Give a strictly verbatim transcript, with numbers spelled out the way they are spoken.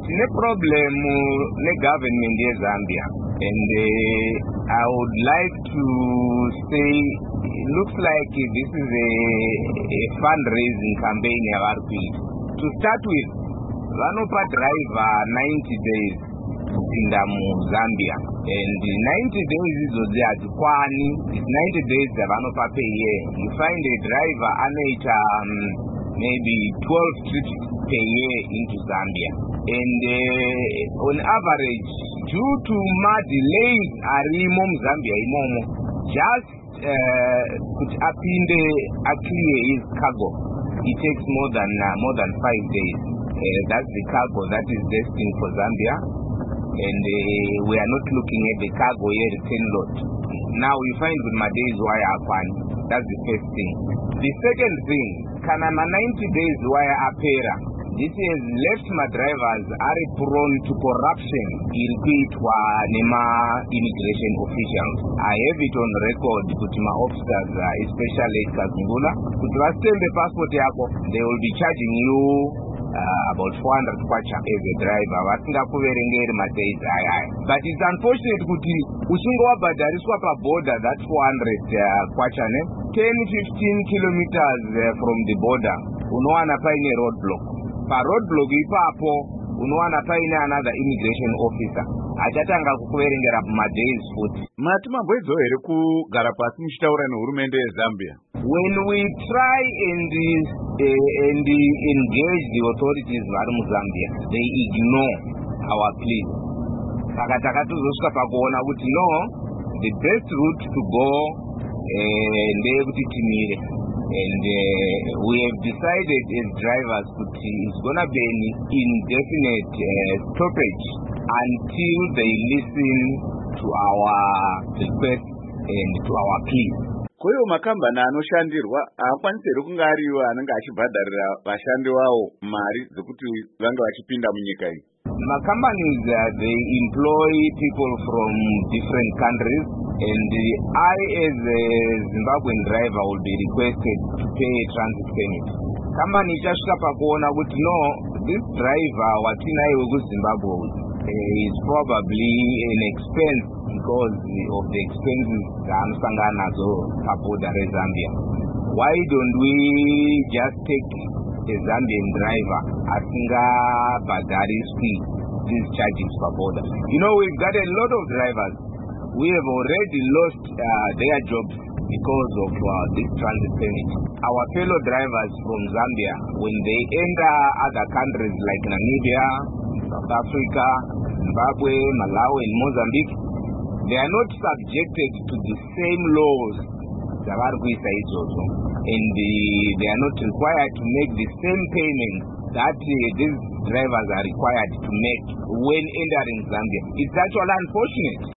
tine problem negovernment yeZambia, and uh, I would like to say it looks like this is a, a fundraising campaign yavari kuita. To start with, vanopa driver ninety days kupinda muZambia, and ninety days izodzi hadzikwani. It's ninety days dzavanopa per year. You find a driver anoita um, maybe twelve trips per year into Zambia, and uh, on average, due to ma delays arimo muZambia imomo, just uh, kuti apinde aclear his cargo, it takes more than uh, more than five days. Uh, that's the cargo that is destined for Zambia, and uh, we are not looking at the cargo here return load. Now we find with my days wire akwani. That's the first thing. The second thing, kana ma ninety days wire apera. This has left my drivers are prone to corruption in kuitwa nema immigration officials. I have it on record kuti my officers, uh, especially Kazungula, kuti vastembe passport yako, they will be charging you uh, about four hundred kwacha as a driver. Vasingakuverengeri madays ayaya. But it's unfortunate kuti uchingo wabhadhariswa pa border that four hundred uh, kwacha ne ten to fifteen kilometers uh, from the border unowana paine roadblock. Pa roadblock ipapo unowana paine another immigration officer achatanga kukuverengera madays futi. Mati mabwedzo here kugara pasi muchitaura nehurumende yeZambia? When we try and uh, and engage the authorities vari muZambia, they ignore our pleas. Saka takatozosvika pakuona kuti no, the best route to go uh, ndeyekuti timire, and uh, we have decided as drivers kuti it's gonna be an indefinite uh, stoppage until they listen to our request and to our pleas. Koyo makambani anoshandirwa haakwanisiri kunge ariwo anenge achibhadharira vashandi vavo mari dzekuti vange vachipinda munyika iyi. My companies, uh, they employ people from different countries, and uh, I as a Zimbabwean driver will be requested to pay a transit permit. Company ichasvika pakuona kuti no, this driver watinaye wekuZimbabwe uh, is probably an expense because of the expenses dzaanosangana nadzo paborder reZambia. Why don't we just take a Zambian driver asingabhadhariswi these charges per border? You know, we've got a lot of drivers. We have already lost uh, their jobs because of uh, this transit permit. Our fellow drivers from Zambia, when they enter other countries like Namibia, South Africa, Zimbabwe, Malawi, and Mozambique, they are not subjected to the same laws that are also, and the, they are not required to make the same payments that uh, these drivers are required to make when entering Zambia. It's actually unfortunate.